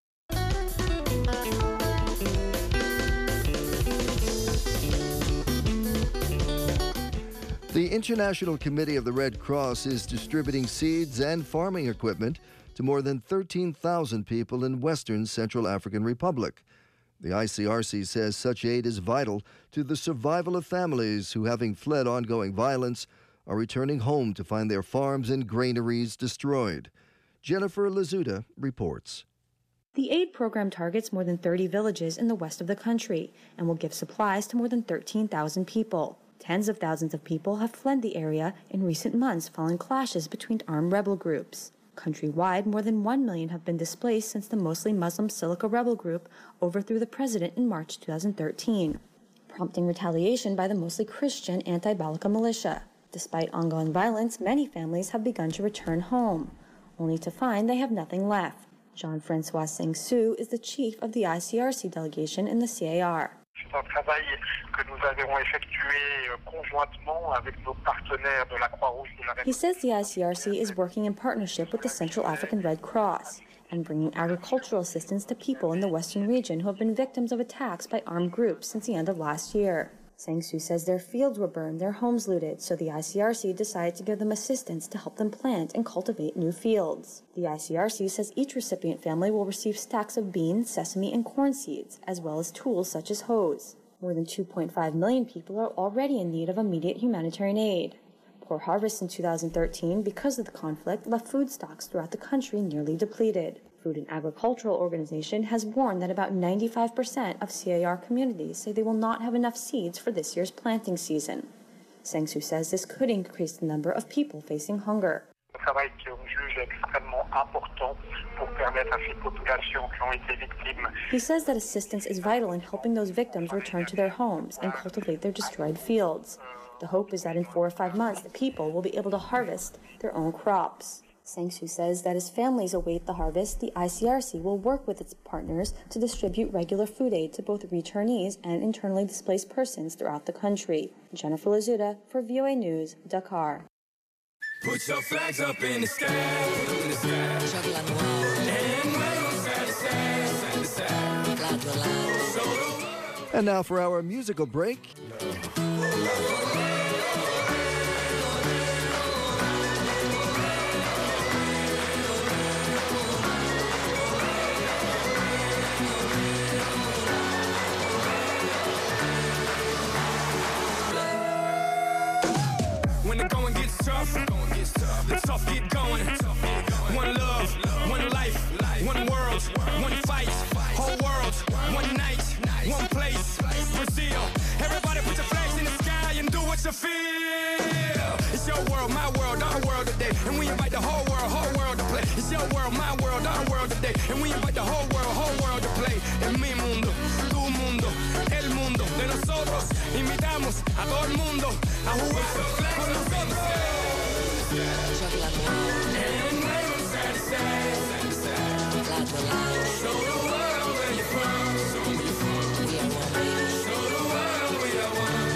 The International Committee of the Red Cross is distributing seeds and farming equipment to more than 13,000 people in Western Central African Republic. The ICRC says such aid is vital to the survival of families who, having fled ongoing violence, are returning home to find their farms and granaries destroyed. Jennifer Lazuda reports. The aid program targets more than 30 villages in the west of the country and will give supplies to more than 13,000 people. Tens of thousands of people have fled the area in recent months following clashes between armed rebel groups. Countrywide, more than 1 million have been displaced since the mostly Muslim Silika rebel group overthrew the president in March 2013, prompting retaliation by the mostly Christian anti-Balaka militia. Despite ongoing violence, many families have begun to return home, only to find they have nothing left. Jean-Francois Seng-Su is the chief of the ICRC delegation in the CAR. C'est un travail que nous avons effectué conjointement avec nos partenaires de la Croix-Rouge de la République. He says the ICRC is working in partnership with the Central African Red Cross and bringing agricultural assistance to people in the western region who have been victims of attacks by armed groups since the end of last year. Seng-Su says their fields were burned, their homes looted, so the ICRC decided to give them assistance to help them plant and cultivate new fields. The ICRC says each recipient family will receive stacks of beans, sesame, and corn seeds, as well as tools such as hoes. More than 2.5 million people are already in need of immediate humanitarian aid. Poor harvests in 2013, because of the conflict, left food stocks throughout the country nearly depleted. Food and Agricultural Organization has warned that about 95% of CAR communities say they will not have enough seeds for this year's planting season. Seng-Su says this could increase the number of people facing hunger. Le travail qu'on juge extrêmement important pour permettre à ces populations qui ont été victimes. He says that assistance is vital in helping those victims return to their homes and cultivate their destroyed fields. The hope is that in 4 or 5 months, the people will be able to harvest their own crops. Seng-Su says that as families await the harvest, the ICRC will work with its partners to distribute regular food aid to both returnees and internally displaced persons throughout the country. Jennifer Lazuda for VOA News, Dakar. Put your flags up in the sky, in the sky. And wave side to side, side to side. And now for our musical break. When the going gets tough, the tough get going. One love, one life, one world, one fight. Whole world, one night, one place. Brazil, everybody put your flags in the sky and do what you feel. It's your world, my world, our world today. And we invite the whole world to play. It's your world, my world, our world today. And we invite the whole world to play. En mi mundo, tu mundo, el mundo de nosotros. Invitamos a todo el mundo a jugar con nosotros. And wave side to side, side to side. Show the world where you're from. Show where you're from. Show the world we are one.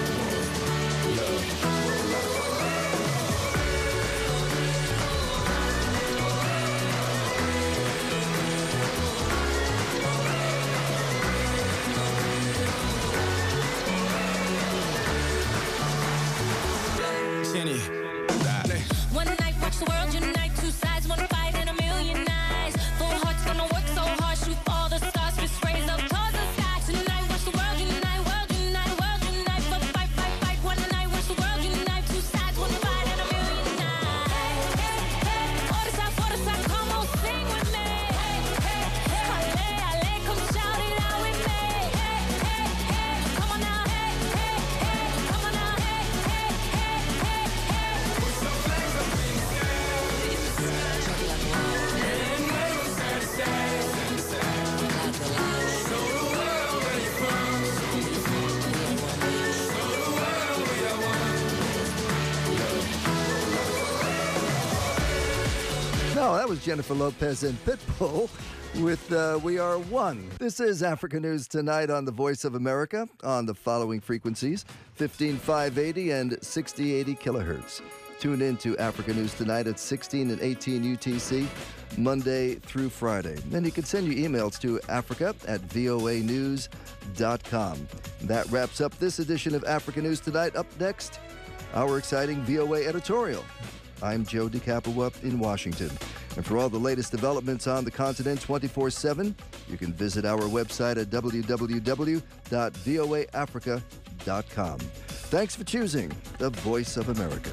Jenny. One night, watch the world unite. Two sides, one fight, and a million eyes. Full hearts gonna work so hard, shoot all the stars, fist raise up towards the sky. Tonight, watch the world unite, world unite, world unite. But fight, fight, fight. One night, watch the world unite. Two sides, one fight, and a million eyes. Hey, hey, for the side, come on, sing with me. Hey, hey, hey, ale, ale, come shout it out with me. Hey, hey, hey, come on now. Hey, hey, hey, come on now. Hey, hey, hey, hey, hey. Put some flags up in the sky. And wave side to side, side to side. Show the world where you're from. Show where you're from. Show the world we are one. No, that was Jennifer Lopez and Pitbull with We Are One. This is Africa News Tonight on the Voice of America on the following frequencies, 15580 and 6080 kilohertz. Tune in to Africa News Tonight at 16 and 18 UTC, Monday through Friday. And you can send your emails to africa@voanews.com. That wraps up this edition of Africa News Tonight. Up next, our exciting VOA editorial. I'm Joe DeCapua in Washington. And for all the latest developments on the continent 24/7, you can visit our website at www.voaafrica.com. Thanks for choosing the Voice of America.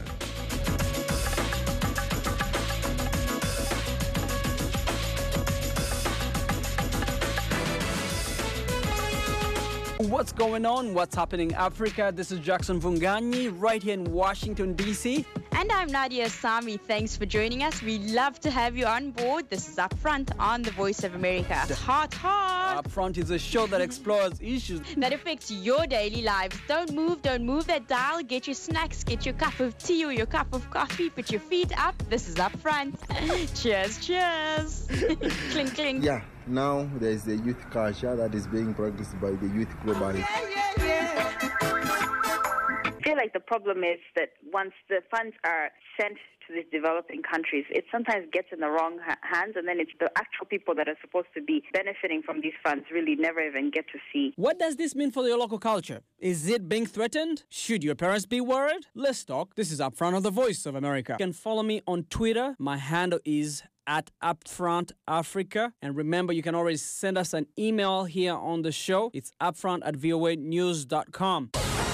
what's going on, what's happening in Africa. This is Jackson Vunganyi right here in Washington, D.C. And I'm Nadia Sami. Thanks for joining us. We love to have you on board. This is Upfront on the Voice of America. Hot. Upfront is a show that explores issues that affects your daily lives. Don't move that dial. Get your snacks, get your cup of tea or your cup of coffee. Put your feet up. This is Upfront. Cheers. Clink, clink. Yeah, now there's the youth culture that is being practiced by the youth globally. I feel like the problem is that once the funds are sent to these developing countries, it sometimes gets in the wrong hands, and then it's the actual people that are supposed to be benefiting from these funds really never even get to see. What does this mean for your local culture? Is it being threatened? Should your parents be worried? Let's talk. This is Upfront on the Voice of America. You can follow me on Twitter. My handle is @UpfrontAfrica. And remember, you can always send us an email here on the show. It's upfront@voanews.com.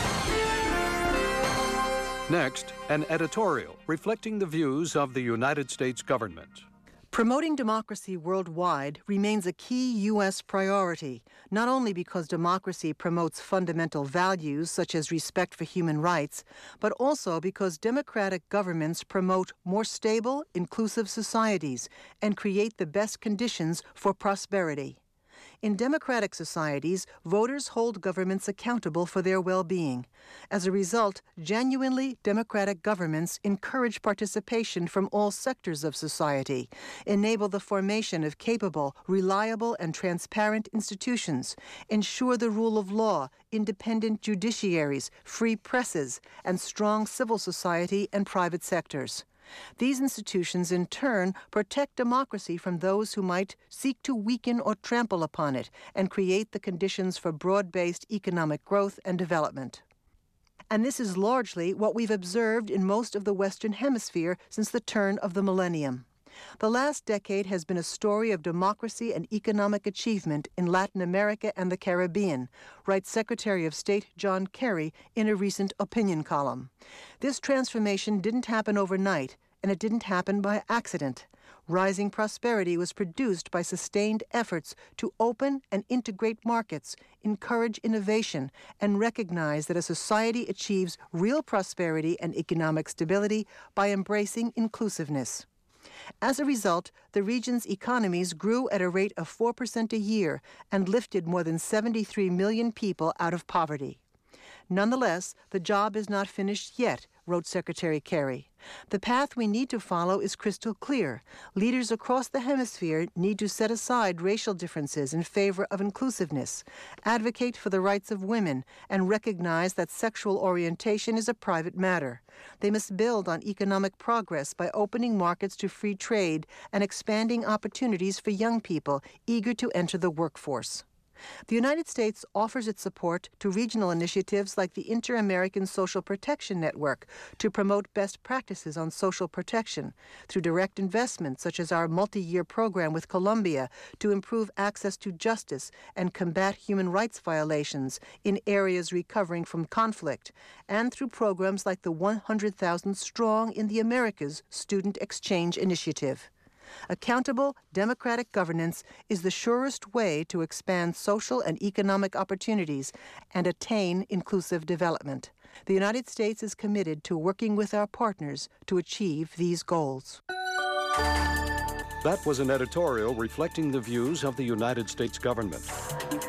Next, an editorial reflecting the views of the United States government. Promoting democracy worldwide remains a key U.S. priority, not only because democracy promotes fundamental values such as respect for human rights, but also because democratic governments promote more stable, inclusive societies and create the best conditions for prosperity. In democratic societies, voters hold governments accountable for their well-being. As a result, genuinely democratic governments encourage participation from all sectors of society, enable the formation of capable, reliable, and transparent institutions, ensure the rule of law, independent judiciaries, free presses, and strong civil society and private sectors. These institutions, in turn, protect democracy from those who might seek to weaken or trample upon it and create the conditions for broad-based economic growth and development. And this is largely what we've observed in most of the Western Hemisphere since the turn of the millennium. The last decade has been a story of democracy and economic achievement in Latin America and the Caribbean, writes Secretary of State John Kerry in a recent opinion column. This transformation didn't happen overnight, and it didn't happen by accident. Rising prosperity was produced by sustained efforts to open and integrate markets, encourage innovation, and recognize that a society achieves real prosperity and economic stability by embracing inclusiveness. As a result, the region's economies grew at a rate of 4% a year and lifted more than 73 million people out of poverty. Nonetheless, the job is not finished yet, wrote Secretary Kerry. The path we need to follow is crystal clear. Leaders across the hemisphere need to set aside racial differences in favor of inclusiveness, advocate for the rights of women, and recognize that sexual orientation is a private matter. They must build on economic progress by opening markets to free trade and expanding opportunities for young people eager to enter the workforce. The United States offers its support to regional initiatives like the Inter-American Social Protection Network to promote best practices on social protection, through direct investments such as our multi-year program with Colombia to improve access to justice and combat human rights violations in areas recovering from conflict, and through programs like the 100,000 Strong in the Americas Student Exchange Initiative. Accountable, democratic governance is the surest way to expand social and economic opportunities and attain inclusive development. The United States is committed to working with our partners to achieve these goals. That was an editorial reflecting the views of the United States government.